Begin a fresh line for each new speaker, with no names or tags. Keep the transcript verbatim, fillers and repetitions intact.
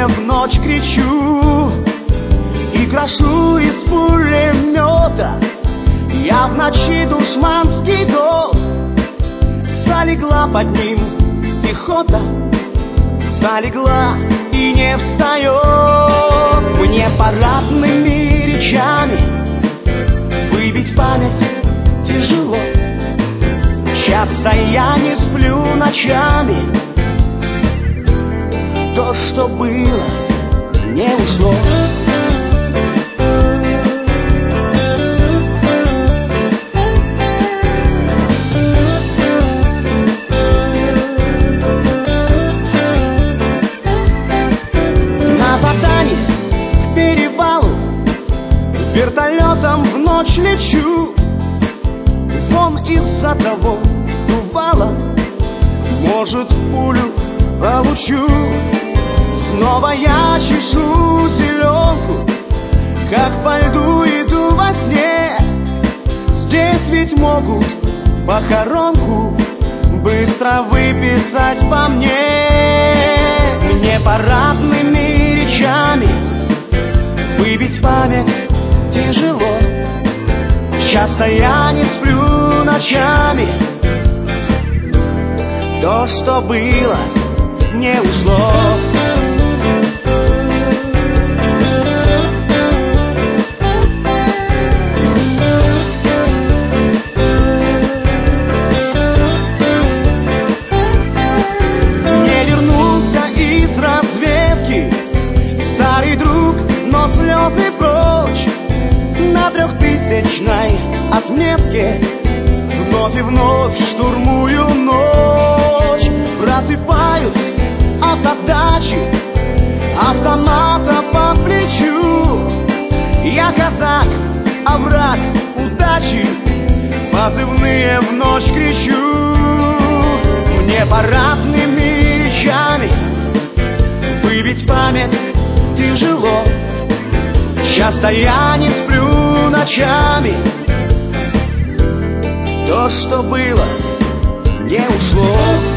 я в ночь кричу и крошу из пулемета. Я в ночи душманский год. Залегла под ним пехота, залегла и не встает. Мне парадными речами выбить память тяжело. Часто я не сплю ночами. То, что было, не ушло. На задание к перевалу вертолетом в ночь лечу. Вон из-за того дувала, может, пулю получу. Снова я чешу зеленку, как по льду иду во сне. Здесь ведь могут похоронку быстро выписать по мне. Мне парадными речами выбить память тяжело. Часто я не сплю ночами. То, что было, не ушло. Не вернулся из разведки старый друг, но слезы прочь. На трехтысячной отметке вновь и вновь штурмую ночь. Просыпают от отдачи автомата по плечу. Я казак, а враг удачи, позывные в ночь кричу. Мне парадными речами выбить память тяжело. Часто я не сплю ночами. То, что было, не ушло.